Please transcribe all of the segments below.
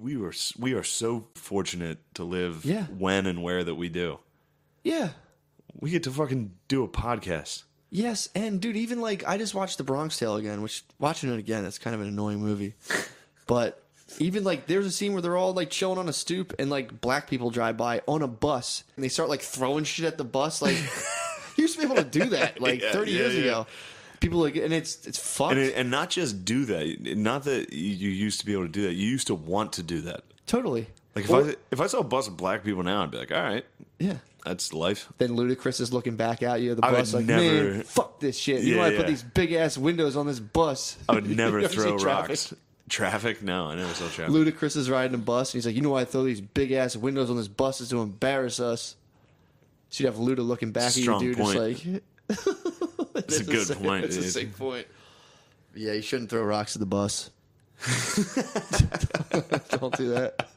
we are so fortunate to live Yeah. when and where that we do. Yeah. We get to fucking do a podcast. Yes, and dude, even like I just watched The Bronx Tale again, which watching it again, it's kind of an annoying movie. But even like there's a scene where they're all like chilling on a stoop and like black people drive by on a bus and they start like throwing shit at the bus. Like you used to be able to do that like 30 years ago. People like, and it's fucked. And not just do that. Not that you used to be able to do that. You used to want to do that. Totally. Like Or- if I saw a bus of black people now, I'd be like, all right, yeah. that's life. Then Ludacris is looking back at you at the I bus would like, never- man, fuck this shit. You know why I put Yeah. these big ass windows on this bus? I would never You ever throw see Traffic? rocks. Traffic? No, I never saw traffic. Ludacris is riding a bus and he's like, you know why I throw these big ass windows on this bus is to embarrass us. So you'd have Luda looking back at you, Strong dude, point. just like It's a good point. It's a dude. sick point. Yeah, you shouldn't throw rocks at the bus. Don't do that.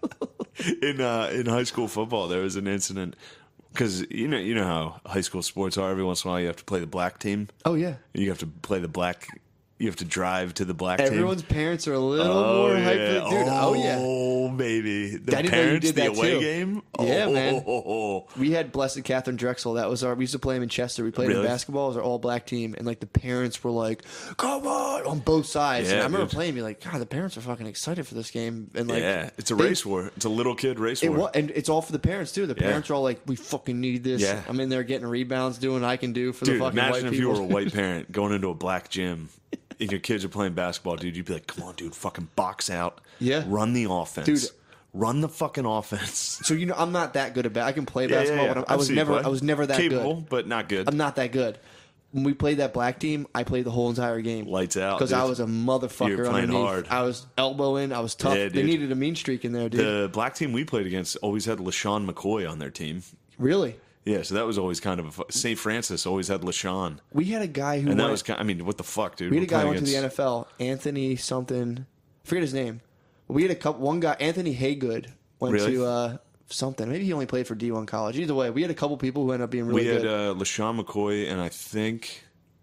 In high school football, there was an incident because you know how high school sports are. Every once in a while, you have to play the black team. Oh yeah. You have to play the black. You have to drive to the black Everyone's team. parents are a little more hyped. Dude, oh yeah. Oh baby, the I didn't know you parents, did the that, away too. game. Yeah, man. Oh. We had Blessed Catherine Drexel. That was we used to play him in Chester. We played in Really? basketball. It was our all black team, and like the parents were like, "Come on!" both sides. Yeah, and I remember dude. playing, be like, "God, the parents are fucking excited for this game." And like, Yeah, it's a they- race war. It's a little kid race It war. was, and it's all for the parents too. The Yeah. parents are all like, "We fucking need this." Yeah. I'm in there getting rebounds, doing what I can do for Dude, the fucking imagine white if people. you were a white parent going into a black gym and your kids are playing basketball, dude. You'd be like, "Come on, dude, fucking box out. Yeah. Run the offense, Dude. Run the fucking offense." So I'm not that good at I can play Yeah, basketball, yeah. but I I've was seen you never play. I was never that capable, good. but not good. I'm not that good. When we played that black team, I played the whole entire game. Lights out, because I dude. was a motherfucker. You were playing underneath. hard. I was elbowing. I was tough. Yeah, They dude. needed a mean streak in there, dude. The black team we played against always had LaShawn McCoy on their team. Really? Yeah, so that was always kind of St. Francis always had LaShawn, We had a guy who and that went, was kind. I mean, what the fuck, dude? we had a We're guy who playing went to the against- NFL, Anthony something. I forget his name. We had one guy, Anthony Haygood, went Really? to something. Maybe he only played for D1 college. Either way, we had a couple people who ended up being really We had good. LaShawn McCoy, and I think,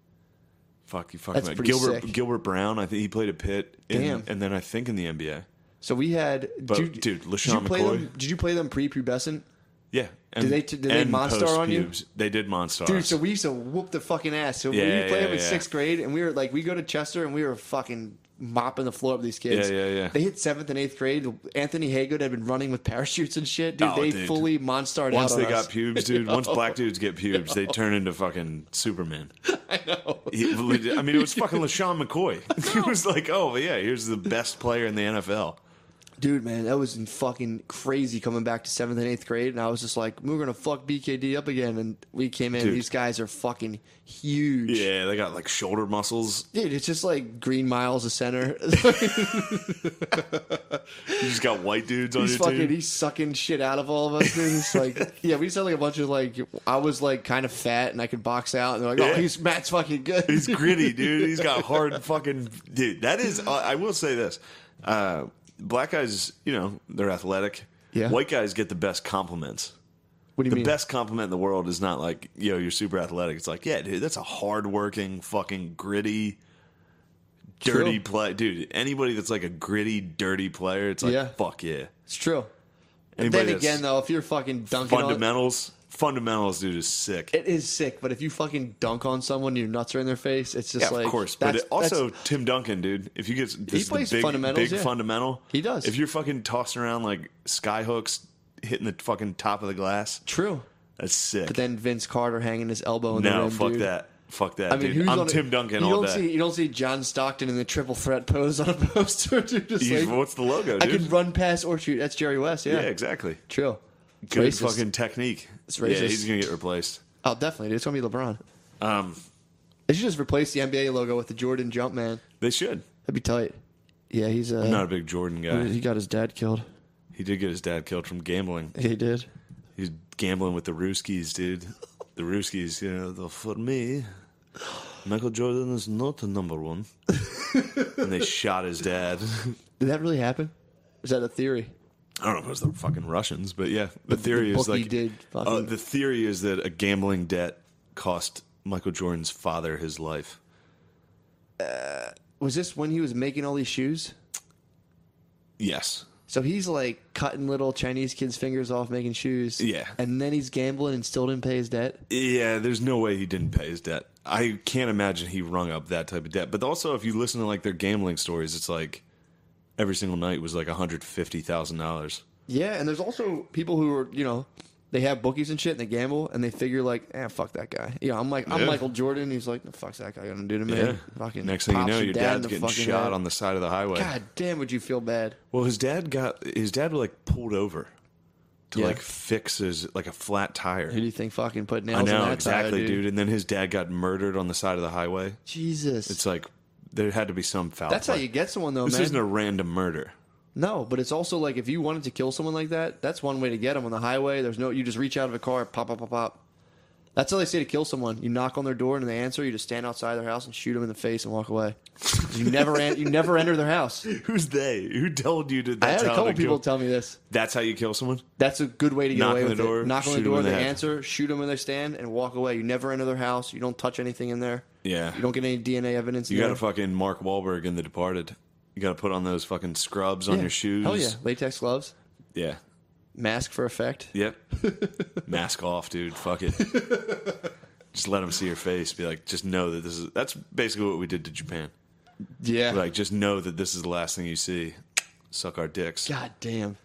you fucking That's right. pretty Gilbert sick. Gilbert Brown. I think he played at Pitt, Damn. and then I think in the NBA. So we had. But, did dude, did you LaShawn play McCoy. them? Did you play them pre-pubescent? Yeah, and, Did they and Monstar on you? post-pubes. They did Monstar. Dude, so we used to whoop the fucking ass. So we Yeah, play them in yeah. sixth grade, and we were like, we go to Chester, and we were fucking mopping the floor of these kids. Yeah. They hit seventh and eighth grade. Anthony Haygood had been running with parachutes and shit. Dude, Oh, they dude. fully Monstarred Once out on they us. got pubes, dude. Once black dudes get pubes, they turn into fucking Superman. I know. I mean, it was fucking LaShawn McCoy. It was like, oh yeah, here's the best player in the NFL. Dude, man, that was fucking crazy coming back to seventh and eighth grade, and I was just like, we're gonna fuck BKD up again, and we came in. Dude. These guys are fucking huge. Yeah, they got like shoulder muscles. Dude, it's just like Green Miles, a center. You just got white dudes on He's your team. he's sucking shit out of all of us, dude. He's like, yeah, we just had like a bunch of like, I was like kind of fat and I could box out, and they're like, oh, Yeah. Matt's fucking good. He's gritty, dude. He's got hard fucking dude. That is, I will say this: black guys, they're athletic. Yeah. White guys get the best compliments. What do you The mean? best compliment in the world is not like, you're super athletic. It's like, yeah, dude, that's a hardworking, fucking gritty, dirty True. play. Dude, anybody that's like a gritty, dirty player, it's like, Yeah. fuck yeah. It's true. And Anybody then that's again, though, if you're fucking dunking on, fundamentals, dude, is sick. it is sick. But if you fucking dunk on someone, your nuts are in their face. It's just Yeah, like, of course. But that's- also, Tim Duncan, dude, if you get this plays the fundamentals, big yeah. fundamental, He does. If you're fucking tossing around like sky hooks, hitting the fucking top of the glass, true. that's sick. But then Vince Carter hanging his elbow in the no, rim, fuck dude. that. Fuck that, I mean, dude. who's I'm on Tim Duncan you all don't day. You don't see John Stockton in the triple threat pose on a poster, dude. Just like, What's the logo, I dude? can run past or shoot. That's Jerry West, yeah, yeah. exactly. True. It's Good racist. fucking technique. It's Yeah, racist. he's gonna get replaced. Oh, definitely, dude. It's going to be LeBron. They should just replace the NBA logo with the Jordan Jumpman. They should. That'd be tight. Yeah, he's I'm not a big Jordan guy. he got his dad killed. He did get his dad killed from gambling. Yeah, he did. He's gambling with the Ruskies, dude. The Ruskies, for me, Michael Jordan is not the number one. And they shot his dad. Did that really happen? Is that a theory? I don't know if it was the fucking Russians, but yeah, the theory the is bookie like did fucking- the theory is that a gambling debt cost Michael Jordan's father his life. Was this when he was making all these shoes? Yes, So he's like cutting little Chinese kids' fingers off making shoes. Yeah. And then he's gambling and still didn't pay his debt. Yeah, there's no way he didn't pay his debt. I can't imagine he rung up that type of debt. But also, if you listen to like their gambling stories, it's like every single night was like $150,000. Yeah, and there's also people who are, they have bookies and shit and they gamble and they figure like, fuck that guy. I'm Michael Jordan. He's like, the fuck's that guy gonna do to me? Yeah. Fucking Next thing you pops know, your your dad in dad's the getting fucking shot head. on the side of the highway. God damn, would you feel bad? Well, his dad like pulled over to Yeah. like fix his like a flat tire. Who do you think fucking put nails I in know that exactly, tire, dude. And then his dad got murdered on the side of the highway. Jesus. It's like there had to be some foul. That's how play. you get someone though, This man. isn't a random murder. No, but it's also like if you wanted to kill someone like that, that's one way to get them on the highway. You just reach out of a car, pop, pop, pop, pop. That's how they say to kill someone. You knock on their door and they answer. You just stand outside their house and shoot them in the face and walk away. You never enter their house. Who's they? Who told you to? I That's had a how couple to people kill? tell me this. That's how you kill someone. That's a good way to get Knock away on with the door, it. Knock on the shoot 'em door, in the they head. answer, shoot them when they stand, and walk away. You never enter their house. You don't touch anything in there. Yeah. You don't get any DNA evidence. You in got to there. fucking Mark Wahlberg in The Departed. You got to put on those fucking scrubs on Yeah. your shoes. Hell yeah, latex gloves, Yeah. mask for effect. Yep. Mask off, dude. Fuck it. Just let them see your face. Be like, just know that this is. That's basically what we did to Japan. Yeah. Like, just know that this is the last thing you see. Suck our dicks. God damn.